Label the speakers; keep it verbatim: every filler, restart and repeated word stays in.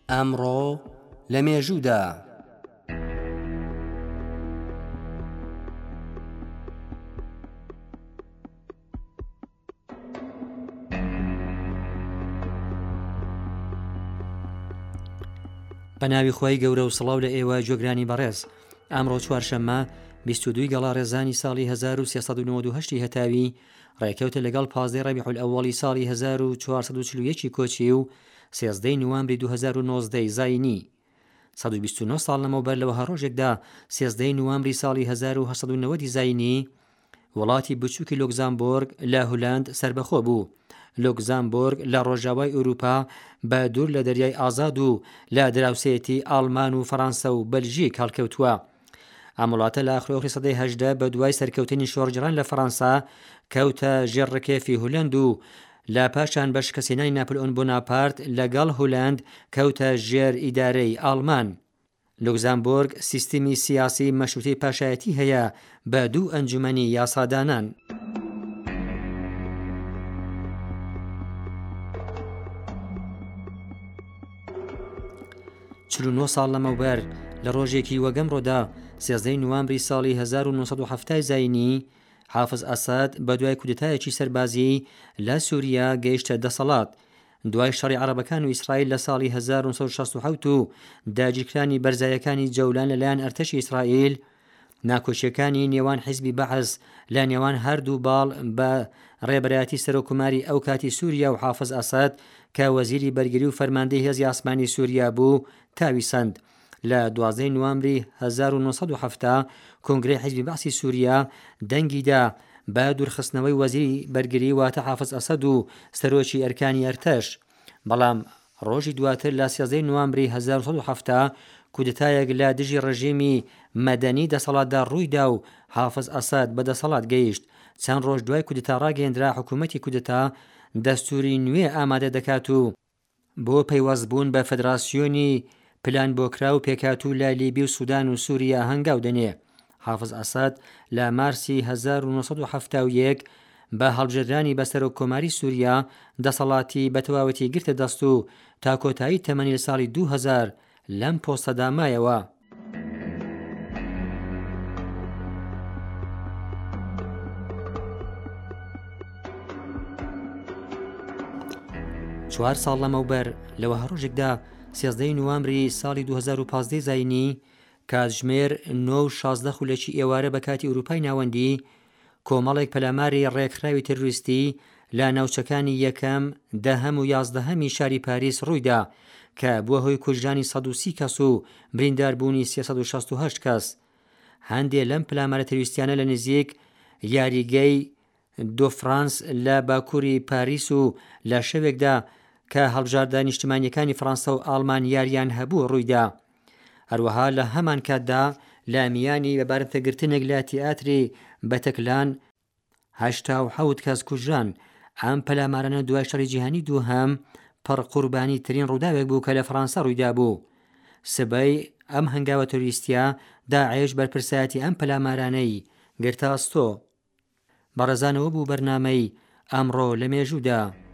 Speaker 1: ئەمڕۆ لە مێژوودا بە ناوی خۆی گەورە و سڵاو لە ئێوە گوێگرانی بەڕێز. ئەمڕۆ چوارشەممە بیست و دوو گەڵارێزانی ساڵی هەزار و سێسەد و نۆڤەت و هەشت هەتاوی ڕێکەوتە لەگەڵ پازدەی ڕەبیع ئەوەڵی ساڵی هەزار و چوارسەد و چل و یەک کۆچی و سێزدەی نوامبری دوو هەزار و نۆزدە زاینی. سەد و بیست و نۆ ساڵ لەمەوبەر لەوەها ڕۆژێکدا سێزدەی نوامبری ساڵی هەزار و هەشت سەد و نەوەت زاینی وڵاتی بچووکی لۆکزامبۆرگ لە هۆلاند سەربەخۆ بوو. لۆکزامبۆرگ لە ڕۆژاوای ئەوروپا بە دوور لە دەریای ئازاد و لە دراوسێتی ئاڵمان و فەڕەنسا و بەلژیک هەڵکەوتووە. ئەم وڵاتە لە ئاخرۆخی سەدەی هەژدە بە دوای سەرکەوتنی شۆڕجڕان لە فەڕەنسا کەوتە ژێر ڕکێفی هۆلەند و لە پاشان بە شکەسێنانی ناپلیۆن بۆناپارت لەگەڵ هۆلەند کەوتە ژێر ئیدارەی ئاڵمان. لۆکزامبۆرگ سیستمی سیاسی مەشروطەی پاشایەتی هەیە بە دوو ئەنجومەنی یاسادانان. چل و نۆ ساڵ لەمەوبەر لە ڕۆژێکی وەگەمڕۆدا سێزدەی نوامبری ساڵی هەزار و نۆسەد و هەفت زاینی حافز ئەساد بە دوای کودتایەکی سەربازی لە سووریا گەیشتە دەسەڵات. دوای شەڕی عەرەبەکان و ئیسرائیل لە ساڵی هەزار و نۆ سەد و شەست و حەوت و داگیرکرانی بەرزایەکانی جەولان لەلایەن ئەرتەشی ئیسرائیل، ناکۆچیەکانی نێوان حیزبی بەعەز لە نێوان هەردوو باڵ بە ڕێبەرایەتی سەرۆکوماری ئەو کاتی سووریا و حافز ئەساد کە وەزیری بەرگری و فەرماندەی هێزی ئاسمانی سووریا بوو تاوی سەند. لە دوازدەی نوامبری هەزار و نۆ سەد و هەفت کۆنگرەی حیزبی بەعسی سووریا دەنگیدا بە دوورخستنەوەی وەزیری بەرگری واتە حافز ئەسەد و سەرۆکی ئەرکانی ئەرتەش. بەڵام ڕۆژی دواتر لە سێزدەی نوامبری هەزار و سەد و هەفت کودتایەک لە دژی ڕژیمی مەدەنی دەسەڵاتدا ڕوویدا و حافز ئەساد بە دەسەڵات گەیشت. چەند ڕۆژ دوای کودتا ڕاگەیەندرا حکوومەتی کودتا دەستوری نوێ ئامادە دەکات و بۆ پەیوەستبوون بە فێدراسیۆنی پلان بۆکرا و پێکاتوو لە لیبی و سوودان و سووریا هەنگاو دەنێ. حافز ئەساد لە مارسی هەزار و نۆ سەد و هەفتاد و یەک بە هەڵبژێردرانی بەسەر کۆماری سووریا دەسەڵاتی بە تەواوەتی گرتە دەست و تا کۆتایی تەمەنی لە ساڵی دوو هەزار لەم پۆستەدا مایەوە. چوار ساڵ لەمەوبەر لەوەها ڕۆژێکدا سێزدەی نوامبری ساڵی دوو هەزار و پانزدە زاینی کاتژمێر نۆ و شازدە خولەکی ئێوارە بە کاتی ئەوروپای ناوەندی کۆمەڵێک پەلاماری ڕێکخراوی تەروریستی لە ناوچەکانی یەکەم، دەهەم و یازدەهەمی شاری پاریس ڕوویدا کە بووە هۆی کوژرانی سەد و سی کەس و برینداربوونی سێسەد و شەست و هەشت کەس. هەندێک لەم پەلامارە تەروریستیانە لە نزیک یاریگەی دۆ فرانس لە باکووری پاریس و لە شەوێکدا کە هەڵبژاردە نیشتیمانیەکانی فەڕەنسا و ئاڵمان یاریان هەبوو ڕوویدا. هەروەها لە هەمان کاتدا لە میانی بەبارەتەگرتنێک لە تیاتری بەتەکلان هەشتا و حەوت کەس کوژران. ئەم پەلامارانە دوای شەڕی جیهانی دووهەم پڕ قوربانی ترین ڕووداوێک بوو کە لە فەڕەنسا ڕوویدا بوو. سبەی ئەم هەنگاوە تەروریستیە داعێش بەرپرسایەتی ئەم پەلامارانەی گرتە ئەستۆ. بەڕێزانەوە بوو بەرنامەی ئەمڕۆ لە مێژوودا.